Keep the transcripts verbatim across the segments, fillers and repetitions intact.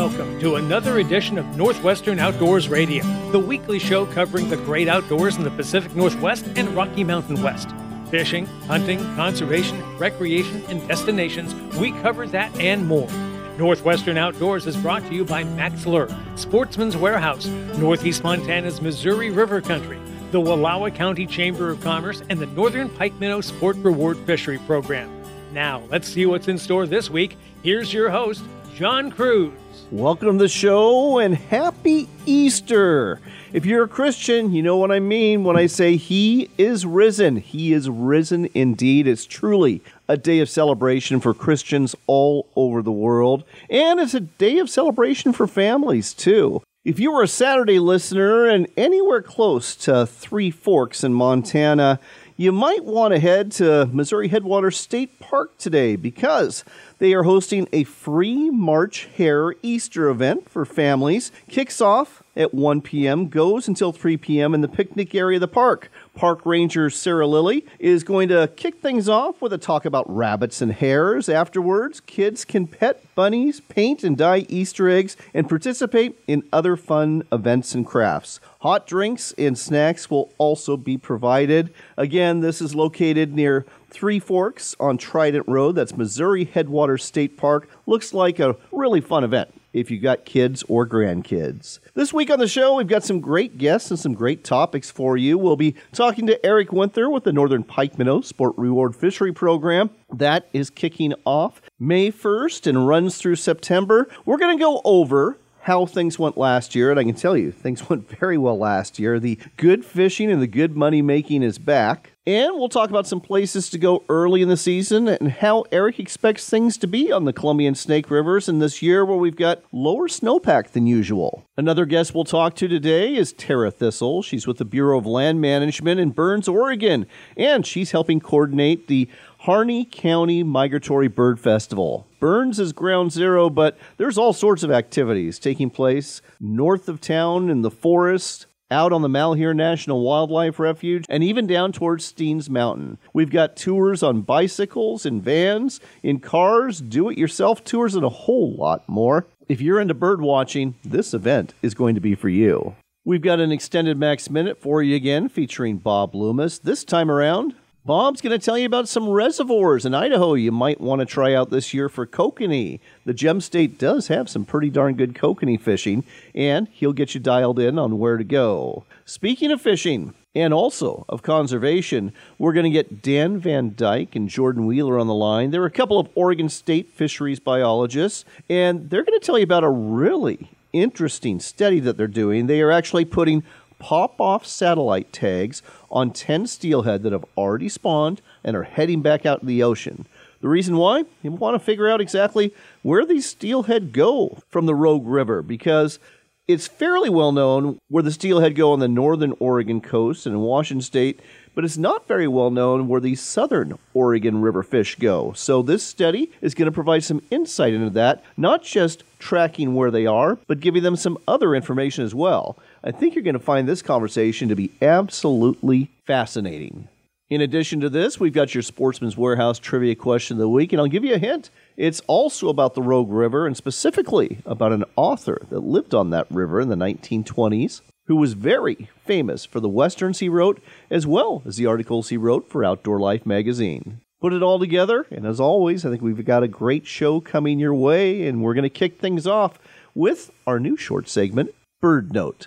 Welcome to another edition of Northwestern Outdoors Radio, the weekly show covering the great outdoors in the Pacific Northwest and Rocky Mountain West. Fishing, hunting, conservation, recreation, and destinations, we cover that and more. Northwestern Outdoors is brought to you by Max Lure, Sportsman's Warehouse, Northeast Montana's Missouri River Country, the Wallowa County Chamber of Commerce, and the Northern Pike Minnow Sport Reward Fishery Program. Now, let's see what's in store this week. Here's your host, John Cruz. Welcome to the show and happy Easter. If you're a Christian, you know what I mean when I say he is risen. He is risen indeed. It's truly a day of celebration for Christians all over the world. And it's a day of celebration for families, too. If you were a Saturday listener and anywhere close to Three Forks in Montana, you might want to head to Missouri Headwaters State Park today because they are hosting a free March Hare Easter event for families. Kicks off at one p.m., goes until three p.m. in the picnic area of the park. Park Ranger Sarah Lilly is going to kick things off with a talk about rabbits and hares. Afterwards, kids can pet bunnies, paint and dye Easter eggs, and participate in other fun events and crafts. Hot drinks and snacks will also be provided. Again, this is located near Three Forks on Trident Road. That's Missouri Headwaters State Park. Looks like a really fun event if you got kids or grandkids. This week on the show, we've got some great guests and some great topics for you. We'll be talking to Eric Winther with the Northern Pike Minnow Sport Reward Fishery Program. That is kicking off May first and runs through September. We're going to go over how things went last year, and I can tell you, things went very well last year. The good fishing and the good money making is back. And we'll talk about some places to go early in the season and how Eric expects things to be on the Columbia and Snake Rivers in this year where we've got lower snowpack than usual. Another guest we'll talk to today is Tara Thistle. She's with the Bureau of Land Management in Burns, Oregon, and she's helping coordinate the Harney County Migratory Bird Festival. Burns is ground zero, but there's all sorts of activities taking place north of town in the forest, out on the Malheur National Wildlife Refuge, and even down towards Steens Mountain. We've got tours on bicycles, in vans, in cars, do-it-yourself tours, and a whole lot more. If you're into bird watching, this event is going to be for you. We've got an extended Max Minute for you again, featuring Bob Loomis. This time around, Bob's going to tell you about some reservoirs in Idaho you might want to try out this year for kokanee. The Gem State does have some pretty darn good kokanee fishing, and he'll get you dialed in on where to go. Speaking of fishing, and also of conservation, we're going to get Dan Van Dyke and Jordan Wheeler on the line. They're a couple of Oregon State fisheries biologists, and they're going to tell you about a really interesting study that they're doing. They are actually putting pop-off satellite tags on ten steelhead that have already spawned and are heading back out to the ocean. The reason why? You want to figure out exactly where these steelhead go from the Rogue River, because it's fairly well known where the steelhead go on the northern Oregon coast and in Washington State, but it's not very well known where the southern Oregon River fish go. So this study is going to provide some insight into that, not just tracking where they are, but giving them some other information as well. I think you're going to find this conversation to be absolutely fascinating. In addition to this, we've got your Sportsman's Warehouse Trivia Question of the Week, and I'll give you a hint. It's also about the Rogue River, and specifically about an author that lived on that river in the nineteen twenties, who was very famous for the westerns he wrote, as well as the articles he wrote for Outdoor Life magazine. Put it all together, and as always, I think we've got a great show coming your way, and we're going to kick things off with our new short segment, Bird Note.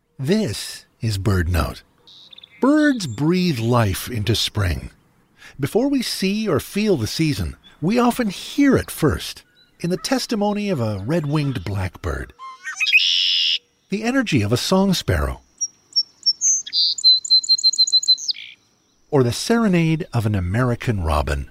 This is Bird Note. Birds breathe life into spring. Before we see or feel the season, we often hear it first, in the testimony of a red-winged blackbird, the energy of a song sparrow, or the serenade of an American robin.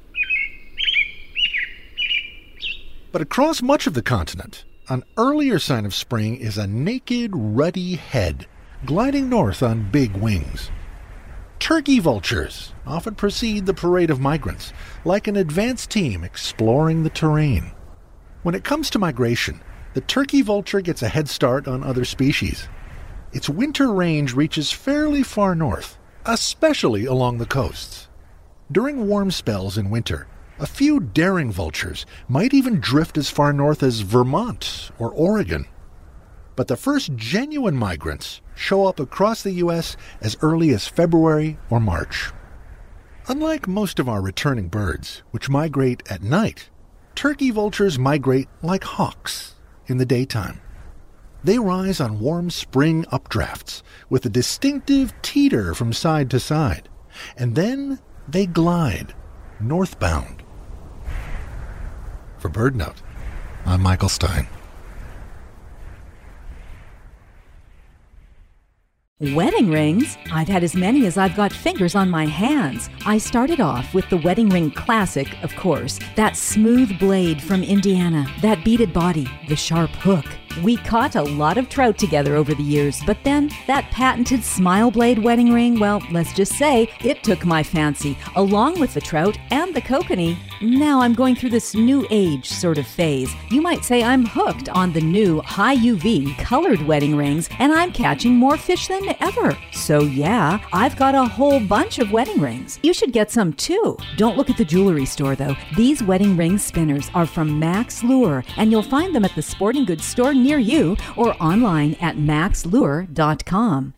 But across much of the continent, an earlier sign of spring is a naked, ruddy head gliding north on big wings. Turkey vultures often precede the parade of migrants, like an advance team exploring the terrain. When it comes to migration, the turkey vulture gets a head start on other species. Its winter range reaches fairly far north, especially along the coasts. During warm spells in winter, A few daring vultures might even drift as far north as Vermont or Oregon. But the first genuine migrants show up across the U S as early as February or March. Unlike most of our returning birds, which migrate at night, turkey vultures migrate like hawks in the daytime. They rise on warm spring updrafts with a distinctive teeter from side to side, and then they glide northbound. For BirdNote, I'm Michael Stein. Wedding rings? I've had as many as I've got fingers on my hands. I started off with the Wedding Ring Classic, of course. That smooth blade from Indiana, that beaded body, the sharp hook. We caught a lot of trout together over the years, but then that patented Smile Blade wedding ring, well, let's just say it took my fancy, along with the trout and the kokanee. Now I'm going through this new age sort of phase. You might say I'm hooked on the new high U V colored wedding rings, and I'm catching more fish than ever. So yeah, I've got a whole bunch of wedding rings. You should get some too. Don't look at the jewelry store though. These wedding ring spinners are from Max Lure, and you'll find them at the sporting goods store near you or online at max lure dot com.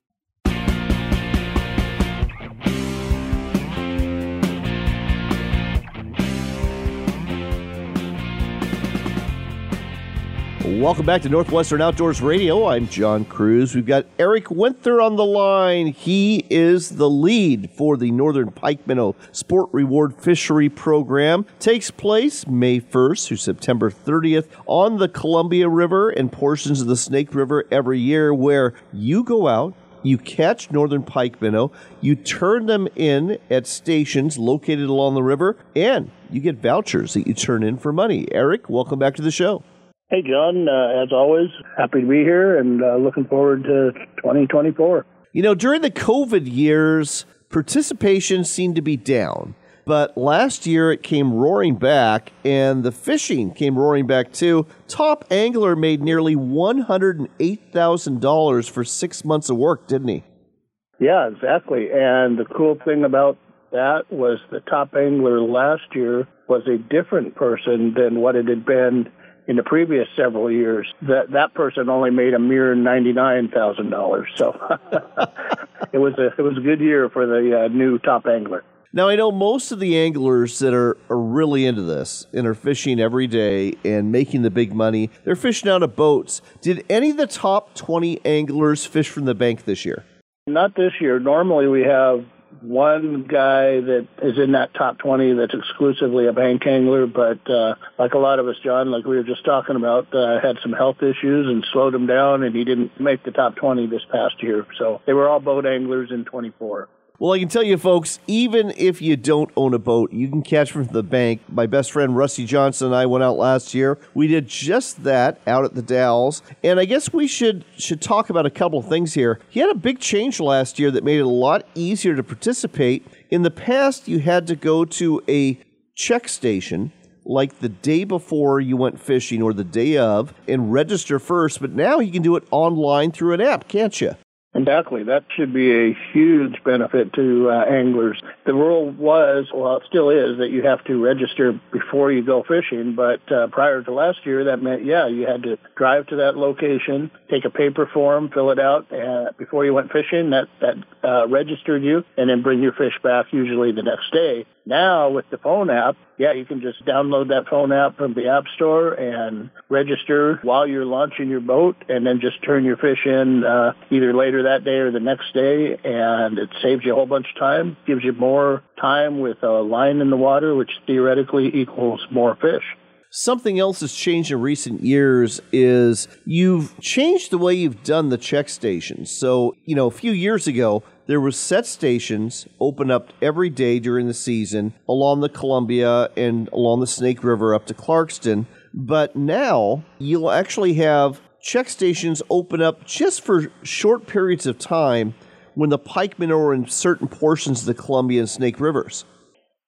Welcome back to Northwestern Outdoors Radio. I'm John Cruz. We've got Eric Winther on the line. He is the lead for the Northern Pike Minnow Sport Reward Fishery Program. Takes place May first through September thirtieth on the Columbia River and portions of the Snake River every year, where you go out, you catch northern pike minnow, you turn them in at stations located along the river, and you get vouchers that you turn in for money. Eric, welcome back to the show. Hey, John, uh, as always, happy to be here and uh, looking forward to twenty twenty-four. You know, during the COVID years, participation seemed to be down. But last year it came roaring back, and the fishing came roaring back too. Top angler made nearly one hundred eight thousand dollars for six months of work, didn't he? Yeah, exactly. And the cool thing about that was the top angler last year was a different person than what it had been in the previous several years. That that person only made a mere ninety-nine thousand dollars. So it was a it was a good year for the uh, new top angler. Now, I know most of the anglers that are, are really into this and are fishing every day and making the big money, they're fishing out of boats. Did any of the top twenty anglers fish from the bank this year? Not this year. Normally we have one guy that is in that top twenty that's exclusively a bank angler, but uh, like a lot of us, John, like we were just talking about, uh, had some health issues and slowed him down, and he didn't make the top twenty this past year. So they were all boat anglers in twenty-four. Well, I can tell you, folks, even if you don't own a boat, you can catch from the bank. My best friend, Rusty Johnson, and I went out last year. We did just that out at the Dalles. And I guess we should should talk about a couple of things here. He had a big change last year that made it a lot easier to participate. In the past, you had to go to a check station like the day before you went fishing or the day of and register first. But now you can do it online through an app, can't you? Exactly. That should be a huge benefit to uh, anglers. The rule was, well, it still is, that you have to register before you go fishing. But uh, prior to last year, that meant, yeah, you had to drive to that location, take a paper form, fill it out uh, before you went fishing. That, that uh, registered you, and then bring your fish back usually the next day. Now, with the phone app, yeah, you can just download that phone app from the App Store and register while you're launching your boat, and then just turn your fish in uh, either later that day or the next day, and it saves you a whole bunch of time, gives you more time with a line in the water, which theoretically equals more fish. Something else that's changed in recent years is you've changed the way you've done the check stations. So, you know, a few years ago, there were set stations open up every day during the season along the Columbia and along the Snake River up to Clarkston. But now you'll actually have check stations open up just for short periods of time when the pike minnow are in certain portions of the Columbia and Snake Rivers.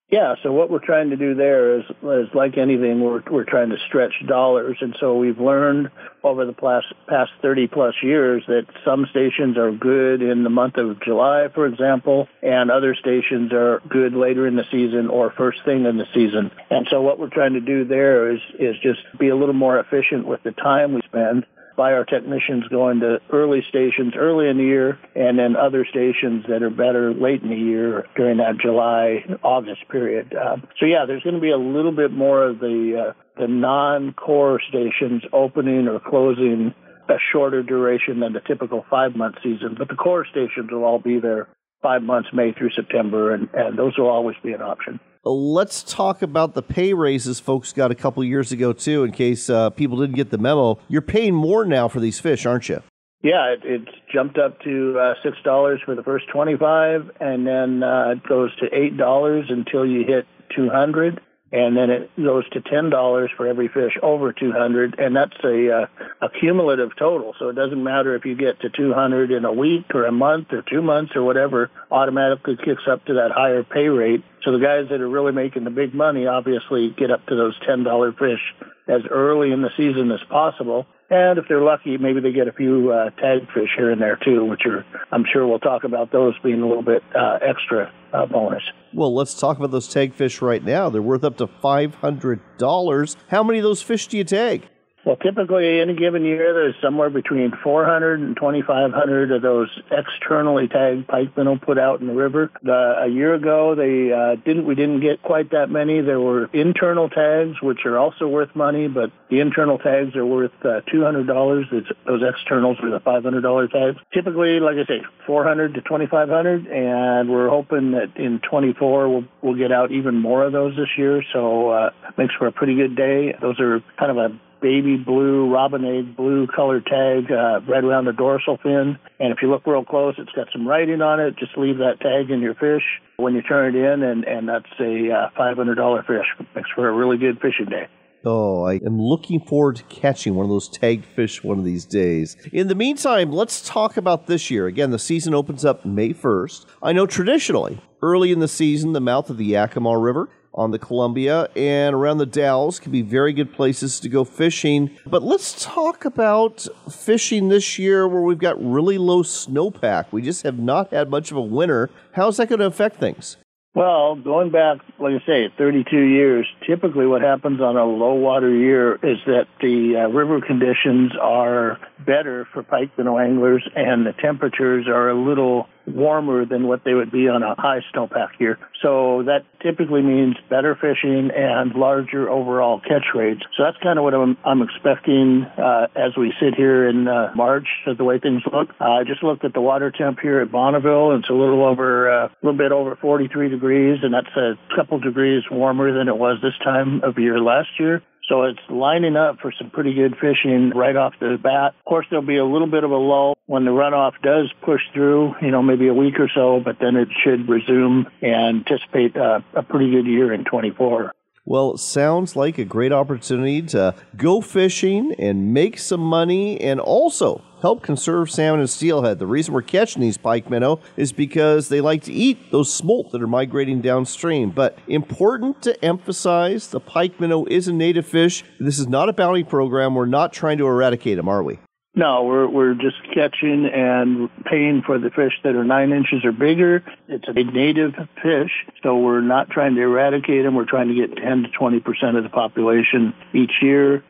Yeah, so what we're trying to do there is, is like anything, we're we're trying to stretch dollars, and so we've learned over the past past thirty plus years that some stations are good in the month of July, for example, and other stations are good later in the season or first thing in the season. And so what we're trying to do there is is just be a little more efficient with the time we spend. By our technicians going to early stations early in the year, and then other stations that are better late in the year during that July, August period. Um, so yeah, there's going to be a little bit more of the uh, the non-core stations opening or closing a shorter duration than the typical five-month season. But the core stations will all be there five months, May through September, and, and those will always be an option. Let's talk about the pay raises folks got a couple years ago, too, in case uh, people didn't get the memo. You're paying more now for these fish, aren't you? Yeah, it, it's jumped up to uh, six dollars for the first twenty-five, and then uh, it goes to eight dollars until you hit two hundred, and then it goes to ten dollars for every fish over two hundred, and that's a, uh, a cumulative total. So it doesn't matter if you get to two hundred in a week or a month or two months or whatever, automatically kicks up to that higher pay rate. So the guys that are really making the big money obviously get up to those ten dollar fish as early in the season as possible. And if they're lucky, maybe they get a few uh, tag fish here and there too, which are, I'm sure we'll talk about those being a little bit uh, extra uh, bonus. Well, let's talk about those tag fish right now. They're worth up to five hundred dollars. How many of those fish do you tag? Well, typically, any given year, there's somewhere between four hundred and twenty-five hundred of those externally tagged pike minnow put out in the river. The, a year ago, they uh, didn't. We didn't get quite that many. There were internal tags, which are also worth money, but the internal tags are worth uh, two hundred dollars. It's, those externals are the five hundred dollars tags. Typically, like I say, four hundred to twenty-five hundred, and we're hoping that in twenty-four we'll, we'll get out even more of those this year. So uh, it makes for a pretty good day. Those are kind of a baby blue, robin egg blue colored tag uh, right around the dorsal fin. And if you look real close, it's got some writing on it. Just leave that tag in your fish when you turn it in, and, and that's a uh, five hundred dollars fish. Makes for a really good fishing day. Oh, I am looking forward to catching one of those tagged fish one of these days. In the meantime, let's talk about this year. Again, the season opens up May first. I know traditionally, early in the season, the mouth of the Yakima River on the Columbia and around the Dalles can be very good places to go fishing. But let's talk about fishing this year where we've got really low snowpack. We just have not had much of a winter. How's that going to affect things? Well, going back, like I say, thirty-two years, typically what happens on a low water year is that the uh, river conditions are better for pike minnow anglers, and the temperatures are a little warmer than what they would be on a high snowpack year. So that typically means better fishing and larger overall catch rates. So that's kind of what I'm, I'm expecting uh, as we sit here in uh, March, uh, the way things look. Uh, I just looked at the water temp here at Bonneville. It's a little over, uh, a little bit over forty-three degrees, and that's a couple degrees warmer than it was this time of year last year. So it's lining up for some pretty good fishing right off the bat. Of course, there'll be a little bit of a lull when the runoff does push through, you know, maybe a week or so, but then it should resume and anticipate uh, a pretty good year in twenty-four. Well, it sounds like a great opportunity to go fishing and make some money and also help conserve salmon and steelhead. The reason we're catching these pike minnow is because they like to eat those smolt that are migrating downstream. But important to emphasize, the pike minnow is a native fish. This is not a bounty program. We're not trying to eradicate them, are we? No, we're we're just catching and paying for the fish that are nine inches or bigger. It's a native fish, so we're not trying to eradicate them. We're trying to get ten to twenty percent of the population each year.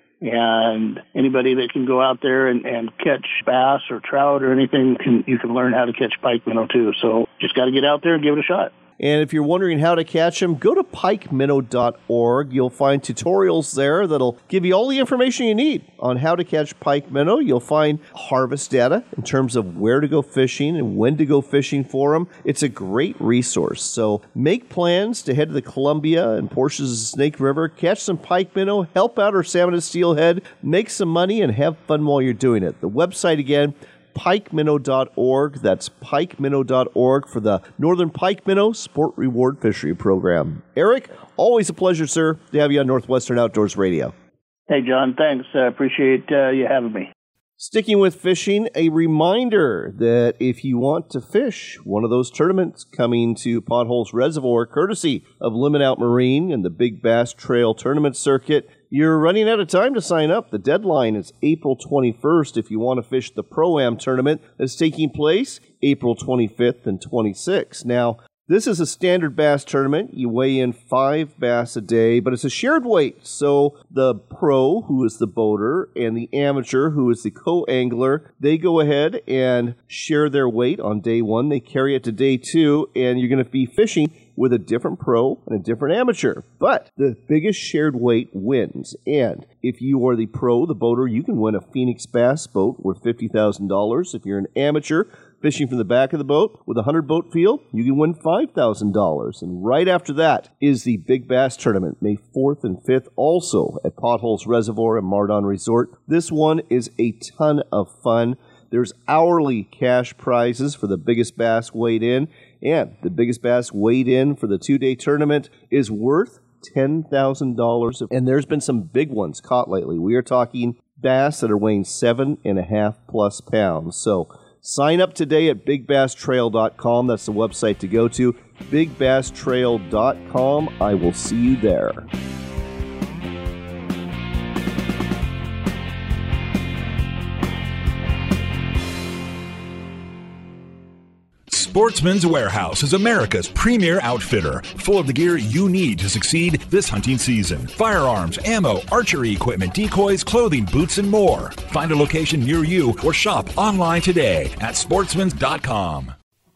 And anybody that can go out there and, and catch bass or trout or anything, can, you can learn how to catch pike minnow too. So just got to get out there and give it a shot. And if you're wondering how to catch them, go to pike minnow dot org. You'll find tutorials there that'll give you all the information you need on how to catch pike minnow. You'll find harvest data in terms of where to go fishing and when to go fishing for them. It's a great resource. So make plans to head to the Columbia and portions of the Snake River, catch some pike minnow, help out our salmon and steelhead, make some money, and have fun while you're doing it. The website again, pike minnow dot org. That's pike minnow dot org for the Northern Pike Minnow Sport Reward Fishery Program. Eric, always a pleasure, sir, to have you on Northwestern Outdoors Radio. Hey, John, thanks. I uh, appreciate uh, you having me. Sticking with fishing, a reminder that if you want to fish one of those tournaments coming to Potholes Reservoir, courtesy of Limit Out Marine and the Big Bass Trail Tournament Circuit, you're running out of time to sign up. The deadline is April twenty-first if you want to fish the Pro-Am tournament that's taking place April twenty-fifth and twenty-sixth. Now, this is a standard bass tournament. You weigh in five bass a day, but it's a shared weight. So the pro, who is the boater, and the amateur, who is the co-angler, they go ahead and share their weight on day one. They carry it to day two, and you're going to be fishing with a different pro and a different amateur. But the biggest shared weight wins. And if you are the pro, the boater, you can win a Phoenix Bass boat worth fifty thousand dollars. If you're an amateur fishing from the back of the boat with a one hundred boat field, you can win five thousand dollars. And right after that is the Big Bass Tournament, May fourth and fifth, also at Potholes Reservoir and Mardon Resort. This one is a ton of fun. There's hourly cash prizes for the biggest bass weighed in, and the biggest bass weighed in for the two-day tournament is worth ten thousand dollars. And there's been some big ones caught lately. We are talking bass that are weighing seven and a half plus pounds. So sign up today at big bass trail dot com. That's the website to go to, big bass trail dot com. I will see you there. Sportsman's Warehouse is America's premier outfitter, full of the gear you need to succeed this hunting season. Firearms, ammo, archery equipment, decoys, clothing, boots, and more. Find a location near you or shop online today at sportsmans dot com.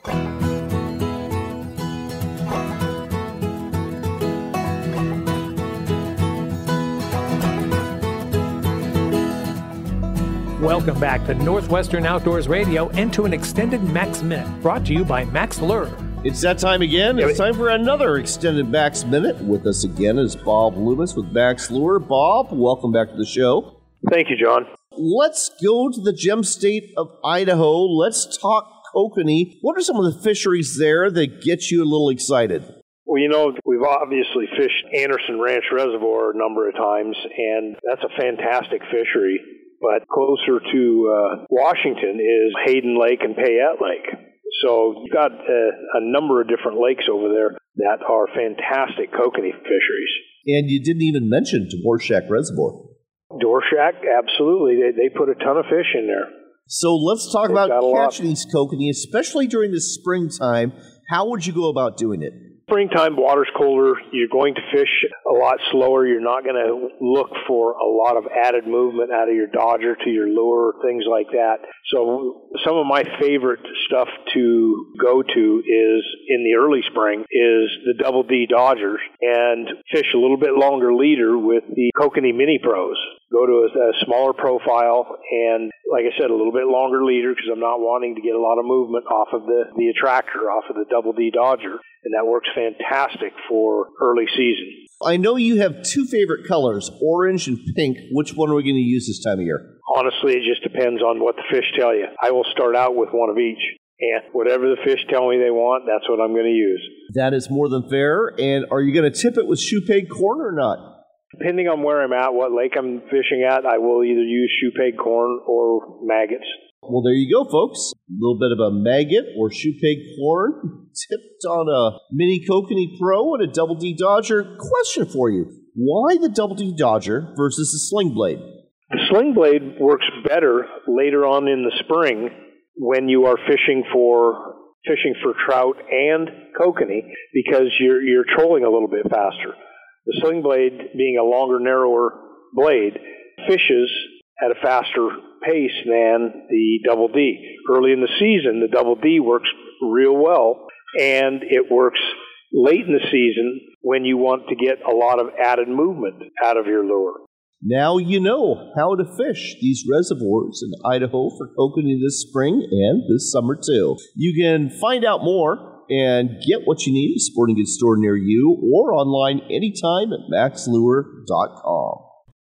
Welcome back to Northwestern Outdoors Radio and to an extended Max Minute, brought to you by Max Lure. It's that time again. It's time for another extended Max Minute. With us again is Bob Loomis with Max Lure. Bob, welcome back to the show. Thank you, John. Let's go to the gem state of Idaho. Let's talk kokanee. What are some of the fisheries there that get you a little excited? Well, you know, we've obviously fished Anderson Ranch Reservoir a number of times, and that's a fantastic fishery. But closer to uh, Washington is Hayden Lake and Payette Lake. So you've got a, a number of different lakes over there that are fantastic kokanee fisheries. And you didn't even mention Dvorak Reservoir. Dvorak, absolutely. They, they put a ton of fish in there. So let's talk They've about catching these kokanee, especially during the springtime. How would you go about doing it? Springtime, water's colder. You're going to fish a lot slower. You're not going to look for a lot of added movement out of your dodger to your lure, things like that. So some of my favorite stuff to go to is in the early spring is the Double D Dodgers, and fish a little bit longer leader with the Kokanee Mini Pros. Go to a, a smaller profile and, like I said, a little bit longer leader because I'm not wanting to get a lot of movement off of the, the attractor, off of the Double D Dodger. And that works fantastic for early season. I know you have two favorite colors, orange and pink. Which one are we going to use this time of year? Honestly, it just depends on what the fish tell you. I will start out with one of each. And whatever the fish tell me they want, that's what I'm going to use. That is more than fair. And are you going to tip it with shoe peg corn or not? Depending on where I'm at, what lake I'm fishing at, I will either use shoe peg corn or maggots. Well, there you go, folks. A little bit of a maggot or shoe peg corn tipped on a Mini Kokanee Pro and a Double D Dodger. Question for you. Why the Double D Dodger versus the Sling Blade? The Sling Blade works better later on in the spring when you are fishing for fishing for trout and kokanee because you're you're trolling a little bit faster. The Sling Blade, being a longer, narrower blade, fishes at a faster pace than the Double D. Early in the season, the Double D works real well, and it works late in the season when you want to get a lot of added movement out of your lure. Now you know how to fish these reservoirs in Idaho for kokanee this spring and this summer too. You can find out more and get what you need at a sporting goods store near you or online anytime at max lure dot com.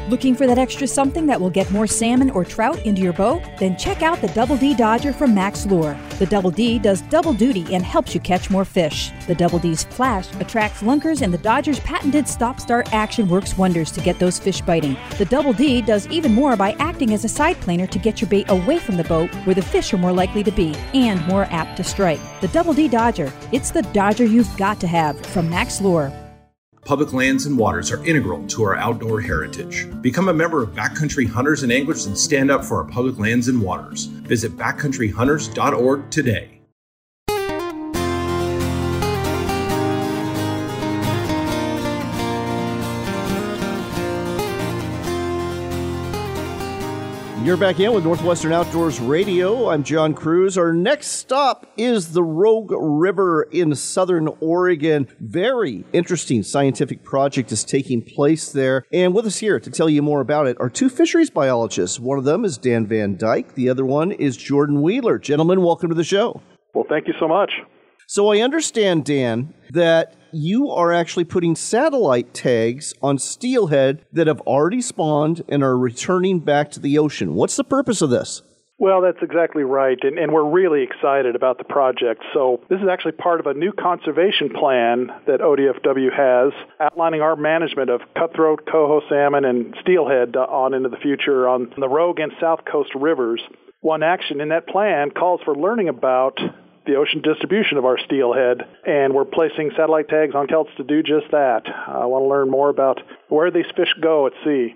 Looking for that extra something that will get more salmon or trout into your boat? Then check out the Double D Dodger from Max Lure. The Double D does double duty and helps you catch more fish. The Double D's flash attracts lunkers, and the Dodger's patented stop-start action works wonders to get those fish biting. The Double D does even more by acting as a side planer to get your bait away from the boat where the fish are more likely to be and more apt to strike. The Double D Dodger. It's the Dodger you've got to have from Max Lure. Public lands and waters are integral to our outdoor heritage. Become a member of Backcountry Hunters and Anglers and stand up for our public lands and waters. Visit backcountry hunters dot org today. You're back in with Northwestern Outdoors Radio. I'm John Cruz. Our next stop is the Rogue River in southern Oregon. Very interesting scientific project is taking place there. And with us here to tell you more about it are two fisheries biologists. One of them is Dan Van Dyke. The other one is Jordan Wheeler. Gentlemen, welcome to the show. Well, thank you so much. So I understand, Dan, that you are actually putting satellite tags on steelhead that have already spawned and are returning back to the ocean. What's the purpose of this? Well, that's exactly right, and, and we're really excited about the project. So this is actually part of a new conservation plan that O D F W has, outlining our management of cutthroat, coho salmon, and steelhead on into the future on the Rogue and South Coast rivers. One action in that plan calls for learning about the ocean distribution of our steelhead, and we're placing satellite tags on kelts to do just that. I want to learn more about where these fish go at sea.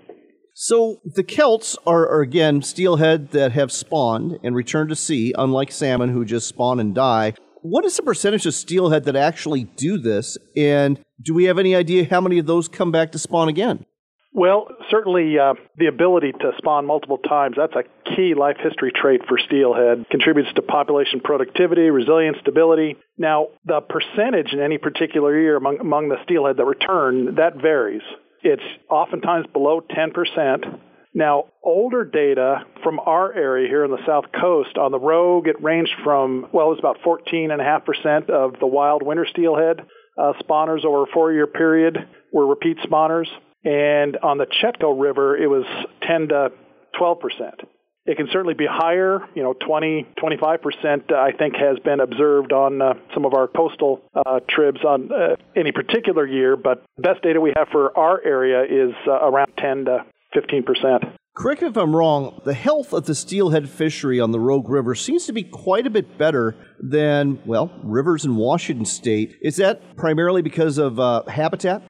So the kelts are, are, again, steelhead that have spawned and returned to sea, unlike salmon who just spawn and die. What is the percentage of steelhead that actually do this, and do we have any idea how many of those come back to spawn again? Well, certainly uh, the ability to spawn multiple times, that's a key life history trait for steelhead. Contributes to population productivity, resilience, stability. Now, the percentage in any particular year among, among the steelhead that return, that varies. It's oftentimes below ten percent. Now, older data from our area here on the South Coast, on the Rogue, it ranged from, well, it was about fourteen point five percent of the wild winter steelhead uh, spawners over a four-year period were repeat spawners. And on the Chetco River, it was ten to twelve percent. It can certainly be higher, you know, twenty, twenty-five percent, uh, I think, has been observed on uh, some of our coastal uh, trips on uh, any particular year, but the best data we have for our area is uh, around ten to fifteen percent. Correct me if I'm wrong, the health of the steelhead fishery on the Rogue River seems to be quite a bit better than, well, rivers in Washington State. Is that primarily because of uh, habitat?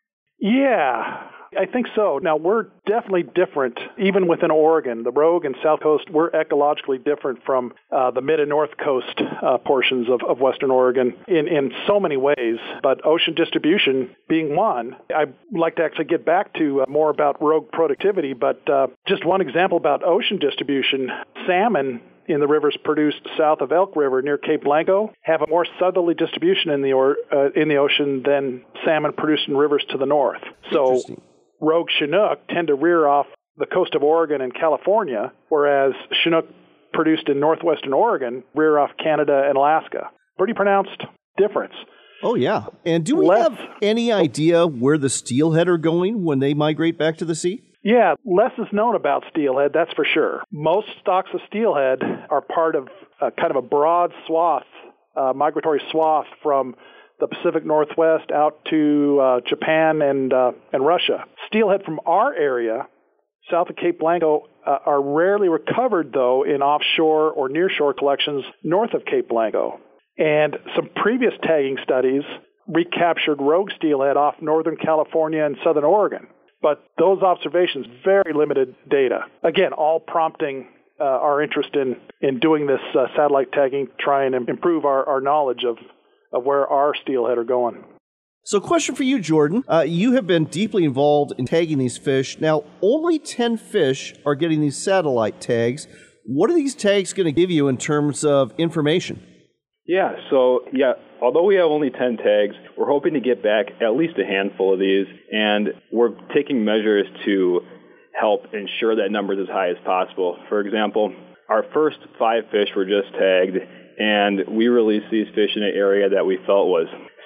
Yeah. I think so. Now, we're definitely different, even within Oregon. The Rogue and South Coast, we're ecologically different from uh, the Mid and North Coast uh, portions of, of Western Oregon in, in so many ways, but ocean distribution being one. I'd like to actually get back to uh, more about Rogue productivity, but uh, just one example about ocean distribution. Salmon in the rivers produced south of Elk River near Cape Blanco have a more southerly distribution in the, or, uh, in the ocean than salmon produced in rivers to the north. So Rogue Chinook tend to rear off the coast of Oregon and California, whereas Chinook produced in northwestern Oregon rear off Canada and Alaska. Pretty pronounced difference. Oh, yeah. And do we Less, have any idea where the steelhead are going when they migrate back to the sea? Yeah, less is known about steelhead, that's for sure. Most stocks of steelhead are part of uh, kind of a broad swath, uh, migratory swath from the Pacific Northwest out to uh, Japan and uh, and Russia. Steelhead from our area, south of Cape Blanco, uh, are rarely recovered, though, in offshore or nearshore collections north of Cape Blanco. And some previous tagging studies recaptured rogue steelhead off northern California and southern Oregon. But those observations, very limited data. Again, all prompting uh, our interest in, in doing this uh, satellite tagging, try and improve our, our knowledge of of where our steelhead are going. So question for you, Jordan. Uh, you have been deeply involved in tagging these fish. Now, only ten fish are getting these satellite tags. What are these tags going to give you in terms of information? Yeah, so, yeah, although we have only ten tags, we're hoping to get back at least a handful of these, and we're taking measures to help ensure that number is as high as possible. For example, our first five fish were just tagged, and we released these fish in an area that we felt was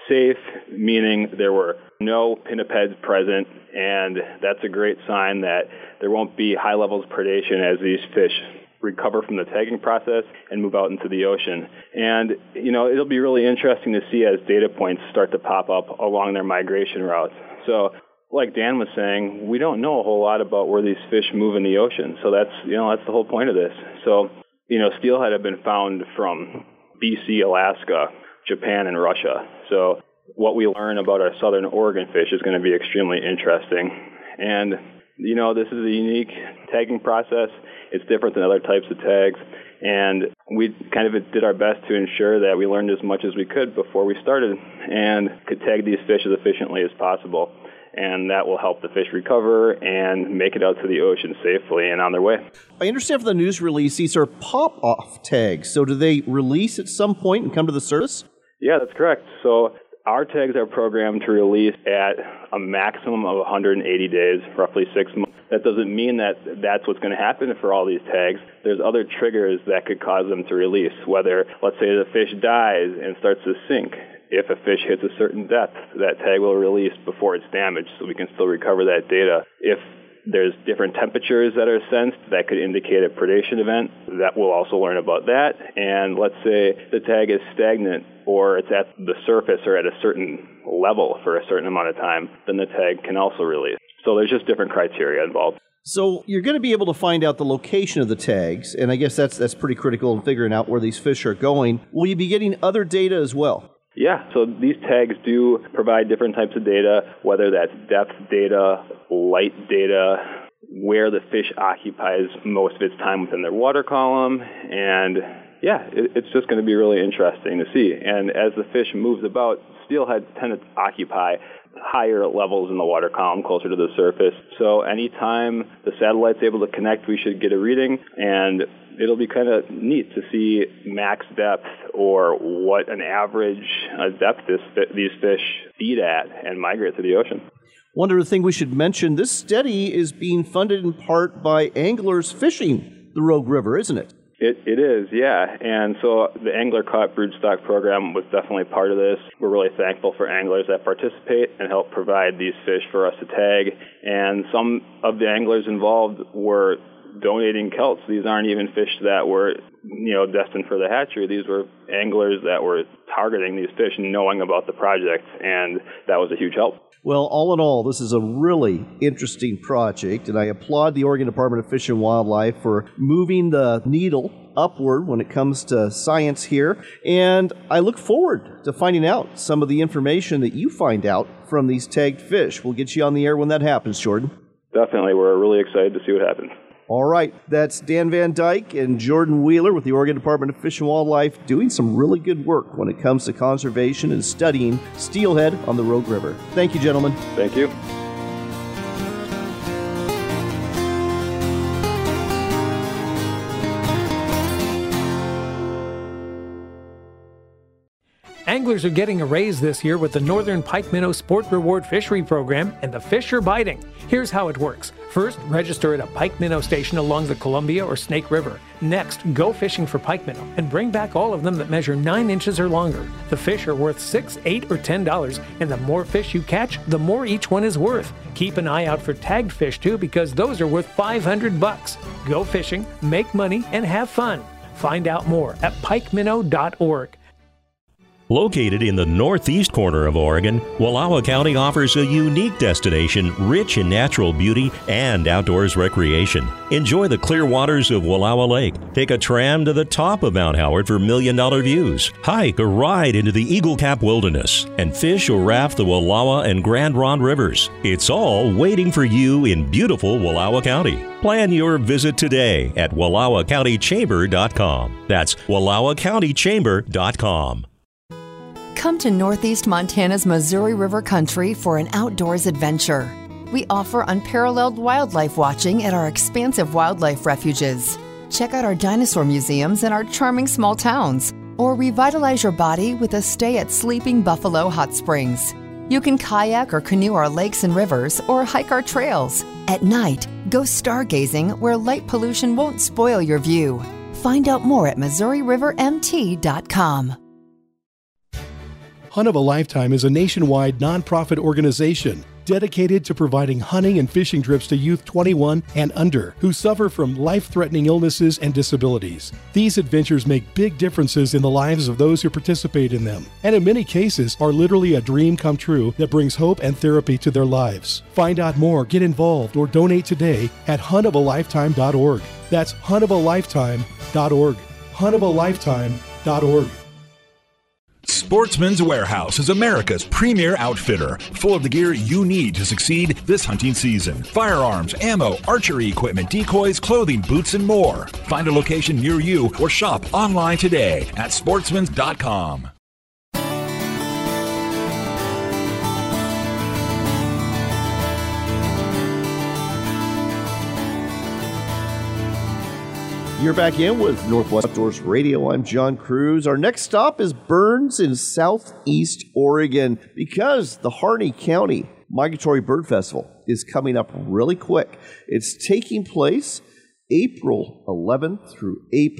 safe, meaning there were no pinnipeds present, and that's a great sign that there won't be high levels of predation as these fish recover from the tagging process and move out into the ocean. And, you know, it'll be really interesting to see as data points start to pop up along their migration routes. So, like Dan was saying, we don't know a whole lot about where these fish move in the ocean. So that's, you know, that's the whole point of this. So, you know, steelhead have been found from B C, Alaska, Japan, and Russia. So what we learn about our southern Oregon fish is going to be extremely interesting. And, you know, this is a unique tagging process. It's different than other types of tags. And we kind of did our best to ensure that we learned as much as we could before we started and could tag these fish as efficiently as possible. And that will help the fish recover and make it out to the ocean safely and on their way. I understand from the news release, these are pop-off tags. So do they release at some point and come to the surface? Yeah, that's correct. So our tags are programmed to release at a maximum of one hundred eighty days, roughly six months. That doesn't mean that that's what's going to happen for all these tags. There's other triggers that could cause them to release, whether, let's say, the fish dies and starts to sink. If a fish hits a certain depth, that tag will release before it's damaged, so we can still recover that data. If there's different temperatures that are sensed, that could indicate a predation event. That we'll also learn about that. And let's say the tag is stagnant or it's at the surface or at a certain level for a certain amount of time, then the tag can also release. So there's just different criteria involved. So you're going to be able to find out the location of the tags, and I guess that's that's pretty critical in figuring out where these fish are going. Will you be getting other data as well? Yeah, so these tags do provide different types of data, whether that's depth data, light data, where the fish occupies most of its time within their water column, and yeah, it, it's just going to be really interesting to see. And as the fish moves about, steelhead tend to occupy higher levels in the water column, closer to the surface. So anytime the satellite's able to connect, we should get a reading, and it'll be kind of neat to see max depth or what an average uh, depth this, these fish feed at and migrate to the ocean. One other thing we should mention, this study is being funded in part by anglers fishing the Rogue River, isn't it? It, it is, yeah. And so the Angler Caught Broodstock program was definitely part of this. We're really thankful for anglers that participate and help provide these fish for us to tag. And some of the anglers involved were donating kelts. These aren't even fish that were, you know, destined for the hatchery. These were anglers that were targeting these fish, knowing about the project, and that was a huge help. Well, all in all, this is a really interesting project, and I applaud the Oregon Department of Fish and Wildlife for moving the needle upward when it comes to science here, and I look forward to finding out some of the information that you find out from these tagged fish. We'll get you on the air when that happens, Jordan. Definitely. We're really excited to see what happens. All right, that's Dan Van Dyke and Jordan Wheeler with the Oregon Department of Fish and Wildlife doing some really good work when it comes to conservation and studying steelhead on the Rogue River. Thank you, gentlemen. Thank you. Anglers are getting a raise this year with the Northern Pike Minnow Sport Reward Fishery Program, and the fish are biting. Here's how it works. First, register at a pike minnow station along the Columbia or Snake River. Next, go fishing for pike minnow and bring back all of them that measure nine inches or longer. The fish are worth six, eight, or ten dollars, and the more fish you catch, the more each one is worth. Keep an eye out for tagged fish too, because those are worth five hundred bucks. Go fishing, make money, and have fun. Find out more at pike minnow dot org. Located in the northeast corner of Oregon, Wallowa County offers a unique destination rich in natural beauty and outdoors recreation. Enjoy the clear waters of Wallowa Lake. Take a tram to the top of Mount Howard for million-dollar views. Hike or ride into the Eagle Cap Wilderness and fish or raft the Wallowa and Grand Ronde rivers. It's all waiting for you in beautiful Wallowa County. Plan your visit today at wallowa county chamber dot com. That's wallowa county chamber dot com. Come to Northeast Montana's Missouri River Country for an outdoors adventure. We offer unparalleled wildlife watching at our expansive wildlife refuges. Check out our dinosaur museums in our charming small towns, or revitalize your body with a stay at Sleeping Buffalo Hot Springs. You can kayak or canoe our lakes and rivers, or hike our trails. At night, go stargazing where light pollution won't spoil your view. Find out more at missouri river m t dot com. Hunt of a Lifetime is a nationwide nonprofit organization dedicated to providing hunting and fishing trips to youth twenty-one and under who suffer from life-threatening illnesses and disabilities. These adventures make big differences in the lives of those who participate in them, and in many cases are literally a dream come true that brings hope and therapy to their lives. Find out more, get involved, or donate today at hunt of a lifetime dot org. That's hunt of a lifetime dot org. hunt of a lifetime dot org. Sportsman's Warehouse is America's premier outfitter, full of the gear you need to succeed this hunting season. Firearms, ammo, archery equipment, decoys, clothing, boots, and more. Find a location near you or shop online today at sportsmans dot com. You're back in with Northwest Outdoors Radio. I'm John Cruz. Our next stop is Burns in Southeast Oregon because the Harney County Migratory Bird Festival is coming up really quick. It's taking place April eleventh through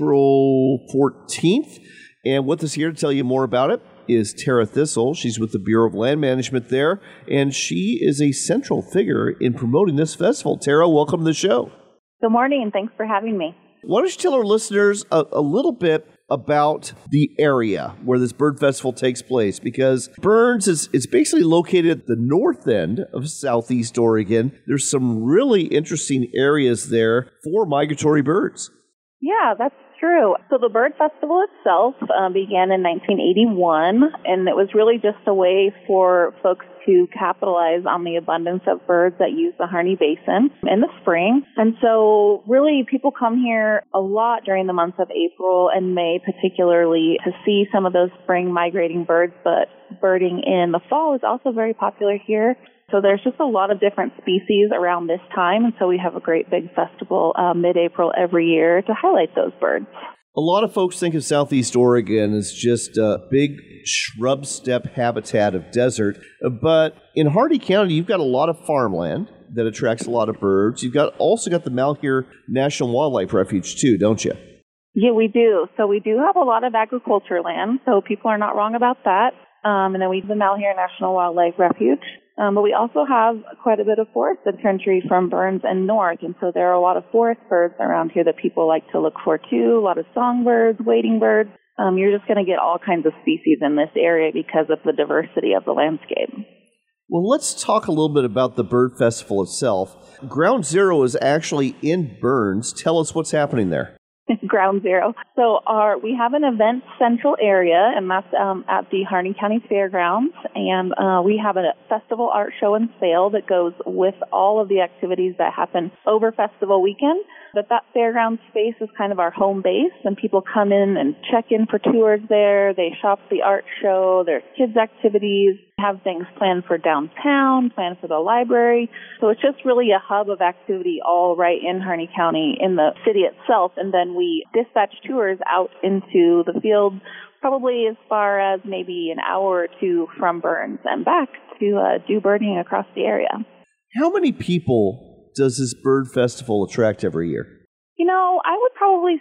April fourteenth. And with us here to tell you more about it is Tara Thistle. She's with the Bureau of Land Management there, and she is a central figure in promoting this festival. Tara, welcome to the show. Good morning, and thanks for having me. Why don't you tell our listeners a, a little bit about the area where this bird festival takes place? Because Burns is it's basically located at the north end of Southeast Oregon. There's some really interesting areas there for migratory birds. Yeah, that's true. So the Bird Festival itself uh, began in nineteen eighty-one, and it was really just a way for folks to capitalize on the abundance of birds that use the Harney Basin in the spring. And so really people come here a lot during the months of April and May particularly to see some of those spring migrating birds, but birding in the fall is also very popular here. So there's just a lot of different species around this time, and so we have a great big festival uh, mid-April every year to highlight those birds. A lot of folks think of Southeast Oregon as just a big shrub steppe habitat of desert, but in Harney County, you've got a lot of farmland that attracts a lot of birds. You've got also got the Malheur National Wildlife Refuge too, don't you? Yeah, we do. So we do have a lot of agriculture land, so people are not wrong about that. Um, and then we have the Malheur National Wildlife Refuge. Um, but we also have quite a bit of forested country from Burns and north, and so there are a lot of forest birds around here that people like to look for too, a lot of songbirds, wading birds. Um, you're just going to get all kinds of species in this area because of the diversity of the landscape. Well, let's talk a little bit about the Bird Festival itself. Ground Zero is actually in Burns. Tell us what's happening there. Ground Zero. So our we have an event central area, and that's um, at the Harney County Fairgrounds, and uh, we have a festival art show and sale that goes with all of the activities that happen over festival weekend. But that fairground space is kind of our home base, and people come in and check in for tours there. They shop the art show. There's kids' activities, have things planned for downtown, planned for the library. So it's just really a hub of activity all right in Harney County, in the city itself. And then we dispatch tours out into the field, probably as far as maybe an hour or two from Burns and back to uh, do birding across the area. How many people does this bird festival attract every year? You know, I would probably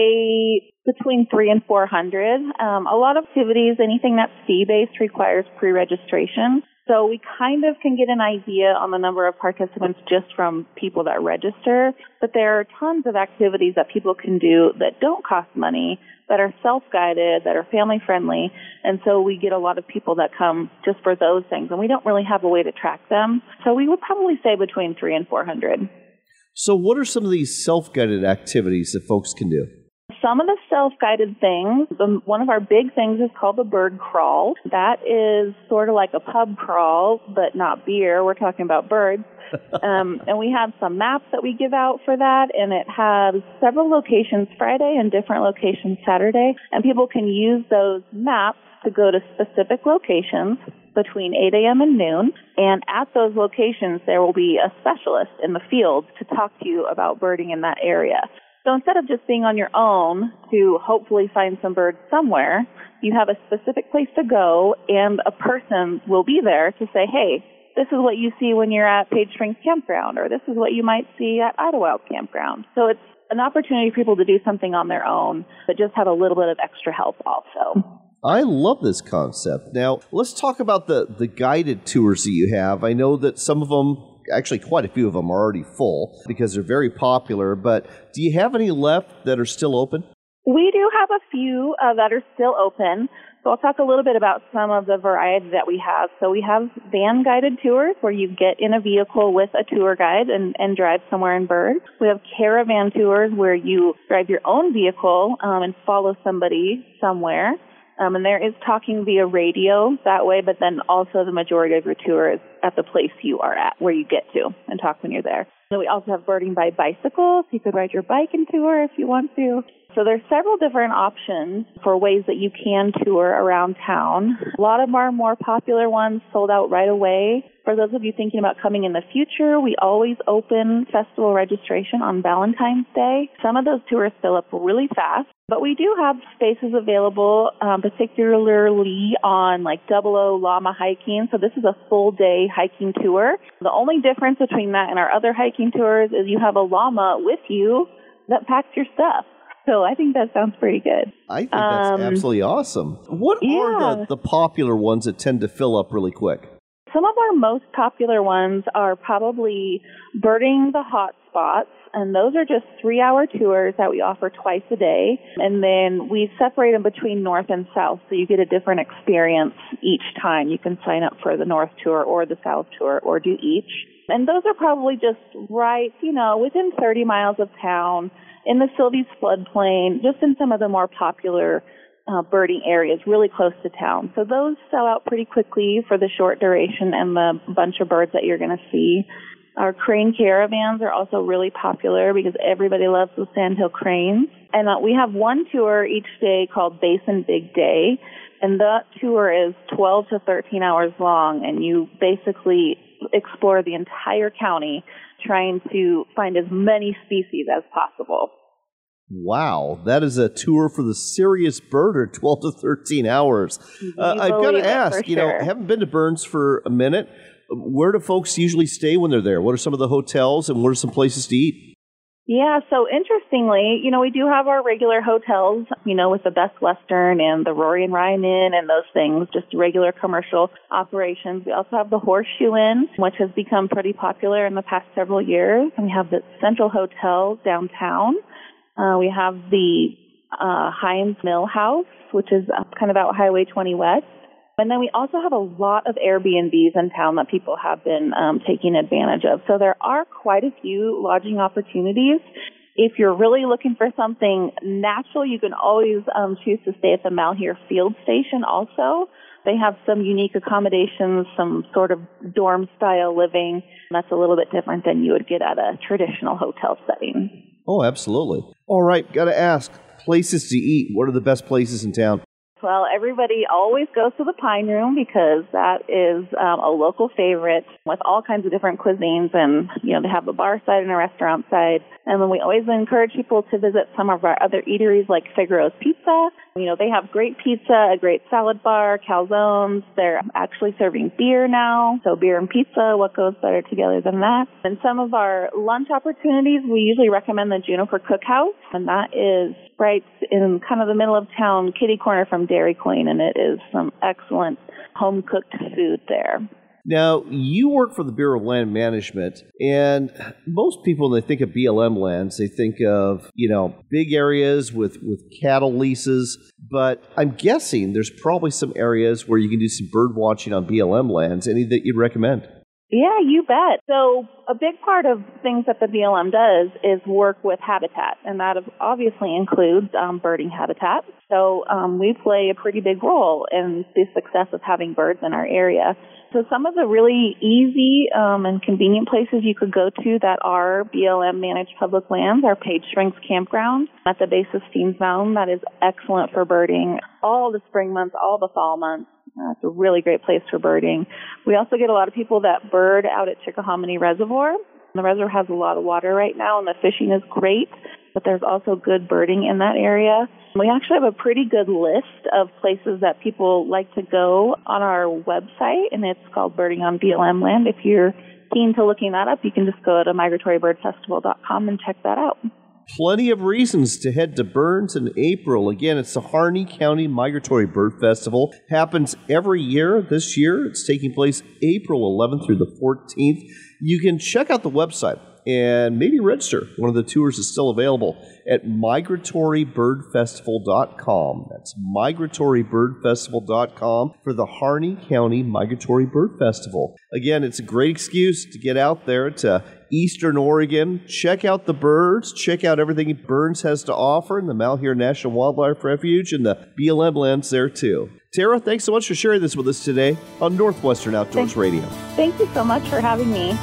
say between three and four hundred. Um, a lot of activities, anything that's fee-based requires pre-registration. So we kind of can get an idea on the number of participants just from people that register. But there are tons of activities that people can do that don't cost money, that are self-guided, that are family-friendly. And so we get a lot of people that come just for those things. And we don't really have a way to track them. So we would probably say between three and four hundred. So what are some of these self-guided activities that folks can do? Some of the self-guided things, the, one of our big things is called the bird crawl. That is sort of like a pub crawl, but not beer. We're talking about birds. um, and we have some maps that we give out for that, and it has several locations Friday and different locations Saturday. And people can use those maps to go to specific locations between eight a.m. and noon. And at those locations, there will be a specialist in the field to talk to you about birding in that area. So instead of just being on your own to hopefully find some birds somewhere, you have a specific place to go, and a person will be there to say, hey, this is what you see when you're at Page Springs Campground, or this is what you might see at Idlewild Campground. So it's an opportunity for people to do something on their own, but just have a little bit of extra help also. I love this concept. Now, let's talk about the, the guided tours that you have. I know that some of them, actually quite a few of them, are already full because they're very popular, but do you have any left that are still open? We do have a few uh, that are still open. So I'll talk a little bit about some of the variety that we have. So we have van guided tours where you get in a vehicle with a tour guide and, and drive somewhere in Byrd. We have caravan tours where you drive your own vehicle um, and follow somebody somewhere. Um, and there is talking via radio that way, but then also the majority of your tour is at the place you are at, where you get to, and talk when you're there. So we also have birding by bicycle, so you could ride your bike and tour if you want to. So there's several different options for ways that you can tour around town. A lot of our more popular ones sold out right away. For those of you thinking about coming in the future, we always open festival registration on Valentine's Day. Some of those tours fill up really fast, but we do have spaces available, um, particularly on like Double O Llama hiking. So this is a full day hiking tour. The only difference between that and our other hiking tours is you have a llama with you that packs your stuff. So I think that sounds pretty good. I think that's um, absolutely awesome. What yeah. are the, the popular ones that tend to fill up really quick? Some of our most popular ones are probably birding the hot spots, and those are just three-hour tours that we offer twice a day. And then we separate them between north and south, so you get a different experience each time. You can sign up for the north tour or the south tour or do each. And those are probably just right, you know, within thirty miles of town, in the Sylvies floodplain, just in some of the more popular uh, birding areas, really close to town. So those sell out pretty quickly for the short duration and the bunch of birds that you're going to see. Our crane caravans are also really popular because everybody loves the sandhill cranes. And uh, we have one tour each day called Basin Big Day, and that tour is twelve to thirteen hours long, and you basically explore the entire county trying to find as many species as possible. Wow, that is a tour for the serious birder, twelve to thirteen hours. Uh, I've got to ask, you know, I haven't been to Burns for a minute. Where do folks usually stay when they're there? What are some of the hotels and what are some places to eat? Yeah, so interestingly, you know, we do have our regular hotels, you know, with the Best Western and the Rory and Ryan Inn and those things, just regular commercial operations. We also have the Horseshoe Inn, which has become pretty popular in the past several years. And we have the Central Hotel downtown. Uh, we have the uh, Heinz Mill House, which is kind of out Highway twenty West. And then we also have a lot of Airbnbs in town that people have been um, taking advantage of. So there are quite a few lodging opportunities. If you're really looking for something natural, you can always um, choose to stay at the Malheur Field Station also. They have some unique accommodations, some sort of dorm-style living. That's a little bit different than you would get at a traditional hotel setting. Oh, absolutely. All right, got to ask, places to eat. What are the best places in town? Well, everybody always goes to the Pine Room because that is um, a local favorite with all kinds of different cuisines. And, you know, they have a bar side and a restaurant side. And then we always encourage people to visit some of our other eateries like Figaro's Pizza. You know, they have great pizza, a great salad bar, calzones. They're actually serving beer now. So beer and pizza, what goes better together than that? And some of our lunch opportunities, we usually recommend the Juniper Cookhouse. And that is right in kind of the middle of town, kitty corner from Dairy Queen, and it is some excellent home-cooked food there. Now, you work for the Bureau of Land Management, and most people, when they think of B L M lands, they think of, you know, big areas with, with cattle leases, but I'm guessing there's probably some areas where you can do some bird watching on B L M lands. Any that you'd recommend? Yeah, you bet. So a big part of things that the B L M does is work with habitat, and that obviously includes um, birding habitat. So um, we play a pretty big role in the success of having birds in our area. So some of the really easy um, and convenient places you could go to that are B L M-managed public lands are Page Shrinks Campground at the base of Steens Mountain. That is excellent for birding all the spring months, all the fall months. Uh, it's a really great place for birding. We also get a lot of people that bird out at Chickahominy Reservoir. The reservoir has a lot of water right now, and the fishing is great, but there's also good birding in that area. We actually have a pretty good list of places that people like to go on our website, and it's called Birding on B L M Land. If you're keen to looking that up, you can just go to migratory bird festival dot com and check that out. Plenty of reasons to head to Burns in April. Again, it's the Harney County Migratory Bird Festival. Happens every year. This year, it's taking place April eleventh through the fourteenth. You can check out the website and maybe register. One of the tours is still available at migratory bird festival dot com. That's migratory bird festival dot com for the Harney County Migratory Bird Festival. Again, it's a great excuse to get out there to Eastern Oregon, check out the birds, check out everything Burns has to offer in the Malheur National Wildlife Refuge and the B L M lands there too. Tara, thanks so much for sharing this with us today on Northwestern Outdoors Thank, Radio. Thank you so much for having me.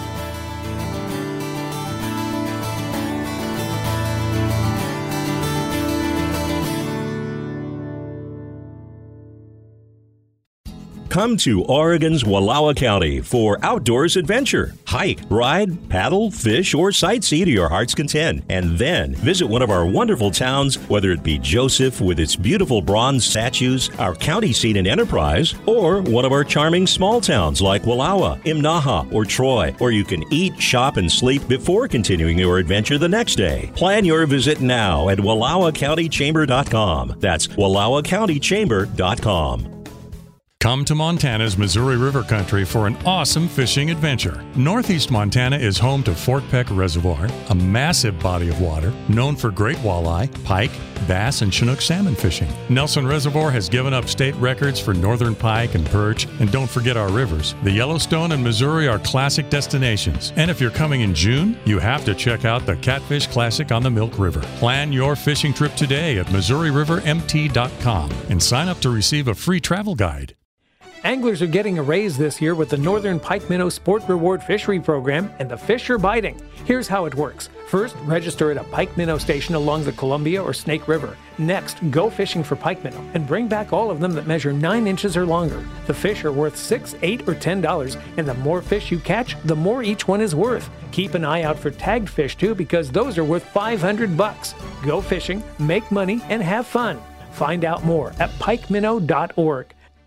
Come to Oregon's Wallowa County for outdoors adventure. Hike, ride, paddle, fish, or sightsee to your heart's content. And then visit one of our wonderful towns, whether it be Joseph with its beautiful bronze statues, our county seat in Enterprise, or one of our charming small towns like Wallowa, Imnaha, or Troy, where you can eat, shop, and sleep before continuing your adventure the next day. Plan your visit now at wallowa county chamber dot com. That's wallowa county chamber dot com. Come to Montana's Missouri River Country for an awesome fishing adventure. Northeast Montana is home to Fort Peck Reservoir, a massive body of water known for great walleye, pike, bass, and Chinook salmon fishing. Nelson Reservoir has given up state records for northern pike and perch, and don't forget our rivers. The Yellowstone and Missouri are classic destinations, and if you're coming in June, you have to check out the Catfish Classic on the Milk River. Plan your fishing trip today at missouri river m t dot com and sign up to receive a free travel guide. Anglers are getting a raise this year with the Northern Pike Minnow Sport Reward Fishery Program, and the fish are biting. Here's how it works. First, register at a pike minnow station along the Columbia or Snake River. Next, go fishing for pike minnow and bring back all of them that measure nine inches or longer. The fish are worth six, eight, or ten dollars, and the more fish you catch, the more each one is worth. Keep an eye out for tagged fish too, because those are worth five hundred bucks. Go fishing, make money, and have fun. Find out more at pike minnow dot org.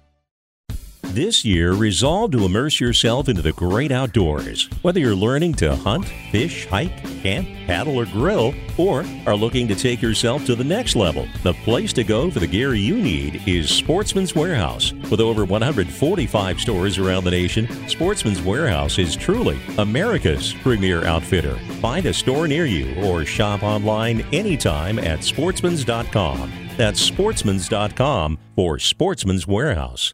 This year, resolve to immerse yourself into the great outdoors. Whether you're learning to hunt, fish, hike, camp, paddle, or grill, or are looking to take yourself to the next level, the place to go for the gear you need is Sportsman's Warehouse. With over one hundred forty-five stores around the nation, Sportsman's Warehouse is truly America's premier outfitter. Find a store near you or shop online anytime at sportsmans dot com. That's sportsmans dot com for Sportsman's Warehouse.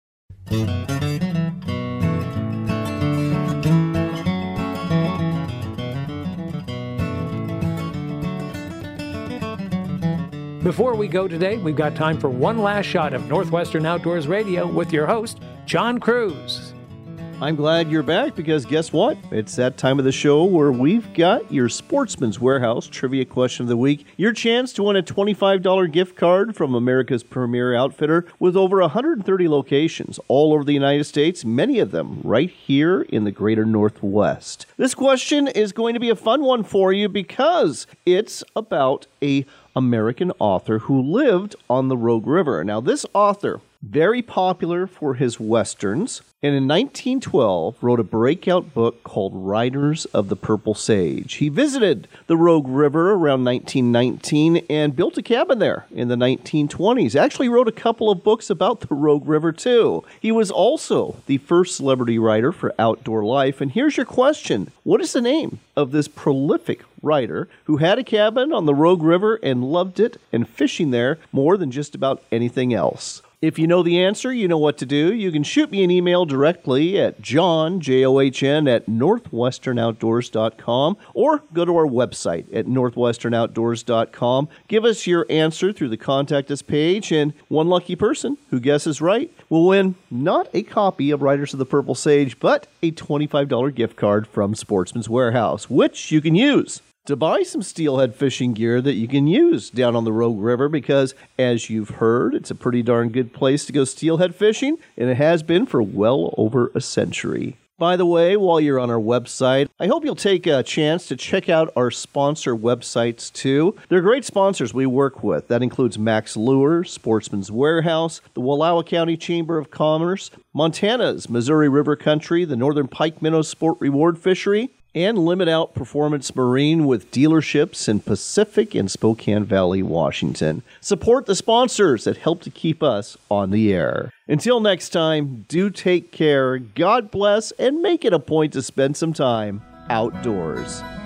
Before we go today, we've got time for one last shot of Northwestern Outdoors Radio with your host, John Cruz. I'm glad you're back because guess what? It's that time of the show where we've got your Sportsman's Warehouse Trivia Question of the Week. Your chance to win a twenty-five dollars gift card from America's premier outfitter with over one hundred thirty locations all over the United States, many of them right here in the greater Northwest. This question is going to be a fun one for you because it's about a American author who lived on the Rogue River. Now, this author, very popular for his westerns, and in nineteen twelve wrote a breakout book called Riders of the Purple Sage. He visited the Rogue River around nineteen nineteen and built a cabin there in the nineteen twenties. Actually wrote a couple of books about the Rogue River too. He was also the first celebrity writer for Outdoor Life. And here's your question. What is the name of this prolific writer who had a cabin on the Rogue River and loved it and fishing there more than just about anything else? If you know the answer, you know what to do. You can shoot me an email directly at john, J O H N, at northwestern outdoors dot com or go to our website at northwestern outdoors dot com. Give us your answer through the Contact Us page, and one lucky person who guesses right will win not a copy of Riders of the Purple Sage, but a twenty-five dollars gift card from Sportsman's Warehouse, which you can use to buy some steelhead fishing gear that you can use down on the Rogue River because, as you've heard, it's a pretty darn good place to go steelhead fishing, and it has been for well over a century. By the way, while you're on our website, I hope you'll take a chance to check out our sponsor websites too. They're great sponsors we work with. That includes Max Lure, Sportsman's Warehouse, the Wallowa County Chamber of Commerce, Montana's Missouri River Country, the Northern Pike Minnow Sport Reward Fishery, And Limit Out Performance Marine with dealerships in Pacific and Spokane Valley, Washington. Support the sponsors that help to keep us on the air. Until next time, do take care, God bless, and make it a point to spend some time outdoors.